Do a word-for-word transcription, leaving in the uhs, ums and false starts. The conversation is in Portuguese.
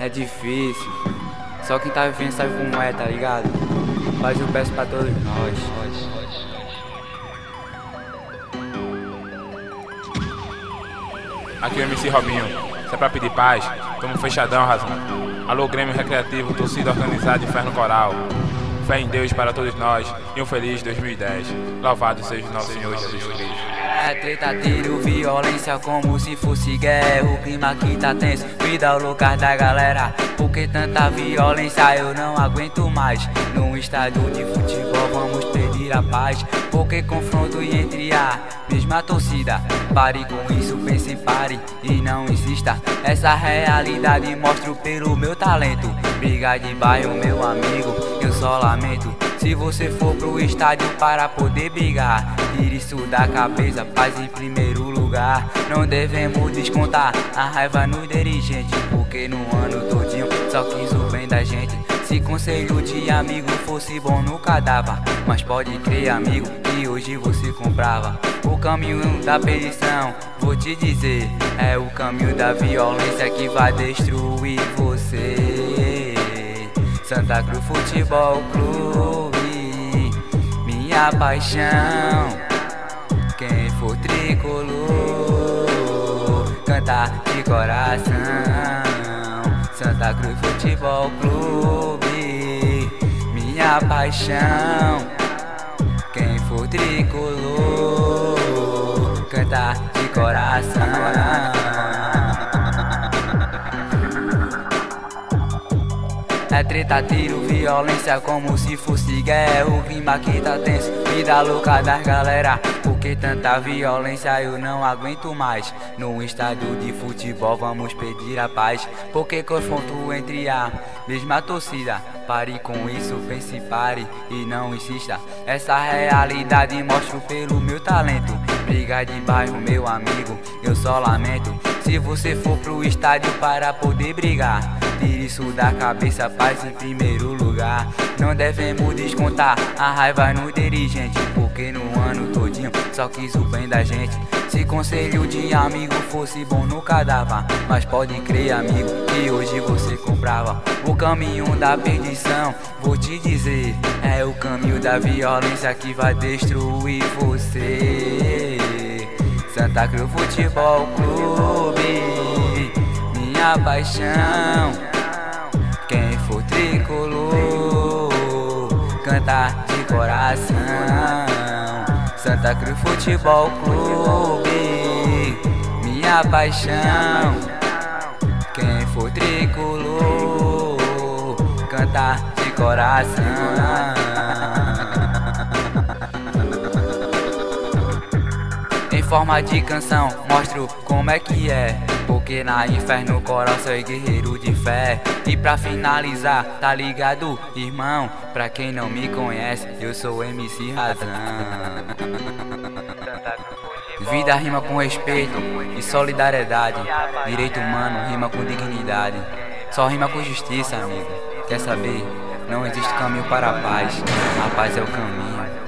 é difícil. Só quem tá vivendo sabe como é, tá ligado? Mas eu peço pra todos nós. Aqui é o M C Robinho, se é pra pedir paz, tamo fechadão, razão. Alô, Grêmio Recreativo, torcida organizada, inferno coral. Fé em Deus para todos nós e um feliz dois mil e dez. Louvado seja o nosso Senhor Jesus Cristo. É treta, tiro, violência como se fosse guerra. O clima aqui tá tenso, vida o lugar da galera. Porque tanta violência eu não aguento mais. No estádio de futebol vamos pedir a paz. Porque confronto entre a mesma torcida. Pare com isso, pense em pare e não insista. Essa realidade mostro pelo meu talento. Briga de bairro, meu amigo, eu só lamento. Se você for pro estádio para poder brigar, tire isso da cabeça, paz em primeiro lugar. Não devemos descontar a raiva no dirigente, porque no ano todinho só quis o bem da gente. Se conselho de amigo fosse bom nunca dava, mas pode crer amigo que hoje você comprava. O caminho da perdição, vou te dizer, é o caminho da violência que vai destruir você. Santa Cruz Futebol Clube, minha paixão. Quem for tricolor, canta de coração. Santa Cruz Futebol Clube, minha paixão. Quem for tricolor, canta de coração. É treta, tiro, violência como se fosse guerra. O clima aqui tá tenso, vida louca das galera. Porque tanta violência eu não aguento mais. No estádio de futebol vamos pedir a paz. Porque confronto entre a mesma torcida. Pare com isso, pense, pare e não insista. Essa realidade mostro pelo meu talento. Briga de bairro, meu amigo, eu só lamento. Se você for pro estádio para poder brigar, tire isso da cabeça, paz em primeiro lugar. Não devemos descontar a raiva no dirigente, porque no ano todinho só quis o bem da gente. Se conselho de amigo fosse bom nunca dava, mas pode crer amigo que hoje você comprava. O caminho da perdição, vou te dizer, é o caminho da violência que vai destruir você. Santa Cruz Futebol Clube, minha paixão. Quem for tricolor, canta de coração. Santa Cruz Futebol Clube, minha paixão. Quem for tricolor, canta de coração. Em forma de canção, mostro como é que é. Porque na inferno coral sou guerreiro de fé. E pra finalizar, tá ligado, irmão? Pra quem não me conhece, eu sou M C Razão. Vida rima com respeito e solidariedade. Direito humano rima com dignidade. Só rima com justiça, amigo. Quer saber? Não existe caminho para a paz. A paz é o caminho.